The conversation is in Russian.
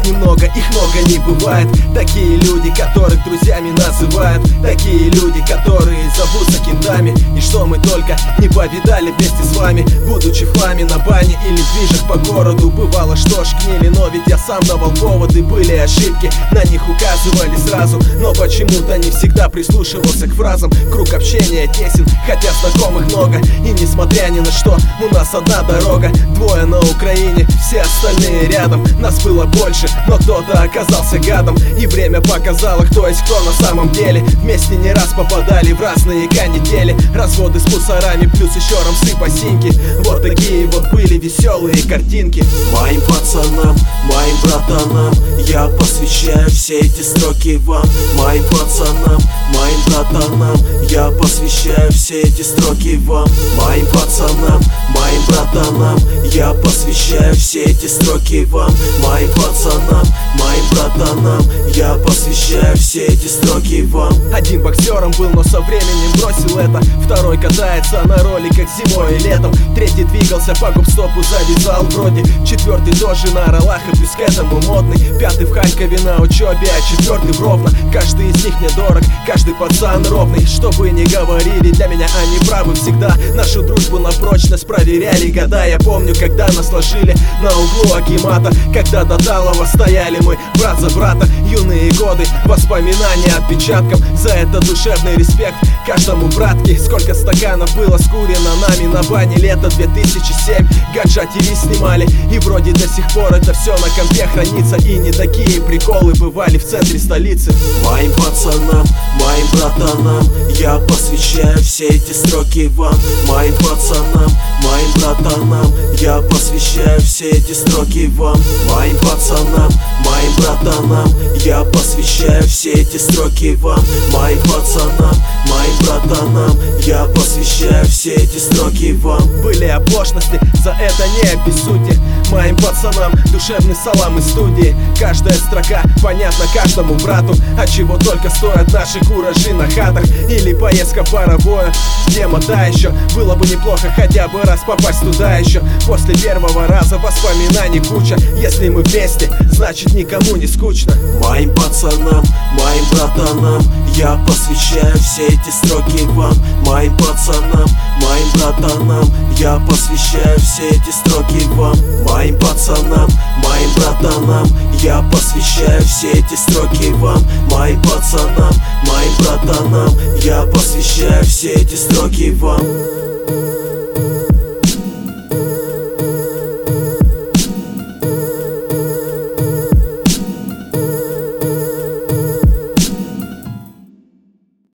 немного, их много не бывает. Такие люди, которых друзьями называют, такие люди, которые зовутся кентами. И что мы только не повидали вместе с вами, будучи в хламе на бане или в движах по городу. Бывало, что ж гнили, но ведь я сам давал поводы. Были ошибки, на них указывали сразу, но почему-то не всегда прислушивался к фразам. Круг общения тесен, хотя знакомых много. И несмотря ни на что, у нас одна дорога. Двое на Украине, все остальные рядом. Нас было больше, но кто-то оказался гадом. И время показало, кто есть кто на самом деле. Вместе не раз попадали в разные канители. Разводы с мусорами, плюс еще рамсы по синьке. Вот такие вот были веселые картинки. Моим пацанам, моим братанам я посвящаю все эти строки вам. Моим пацанам, моим братанам я посвящаю все эти строки вам. Моим пацанам, моим братанам я посвящаю все эти строки вам. Моим пацанам, моим братанам я посвящаю все эти строки вам. Один боксером был, но со временем бросил это. Второй катается на роликах зимой и летом. Третий двигался по гоп-стопу, завязал вроде. Четвертый тоже на роллах и плюс к этому модный. Пятый в Харькове на учебе, а четвертый в Ровно. Каждый из них мне дорог, каждый пацан ровный. Что бы ни говорили, для меня они правы всегда. Нашу дружбу на прочность проверяли года. Я помню, когда нас ложили на углу Акимата, когда до Талова стояли мы брат за брата. Юные годы, воспоминания отпечатком. За это душевный респект каждому братке. Сколько стаканов было скурено нами на бане. Лето 2007, Гаджа ТВ снимали. И вроде до сих пор это все на компе хранится. И не такие приколы бывали в центре столицы. Моим пацанам, моим братанам я посвящаю все эти строки вам. Моим пацанам, моим братанам я посвящаю все эти строки вам. Моим пацанам, моим братанам я посвящаю все эти строки вам. Моим пацанам, моим братанам я посвящаю все эти строки вам. Были оплошности, за это не обессудьте. Моим пацанам душевный салам из студии. Каждая строка понятна каждому брату. А чего только стоят наши куражи на хатах. Или поездка паровою, тема та еще. Было бы неплохо хотя бы раз попасть туда еще. После первого раза воспоминаний куча. Если мы вместе, значит никому не скучно. Моим пацанам, моим братанам я посвящаю все эти строки вам. Моим пацанам, моим братанам я посвящаю все эти строки вам. Моим пацанам, моим братанам я посвящаю все эти строки вам. Моим пацанам, моим братанам я посвящаю все эти строки вам.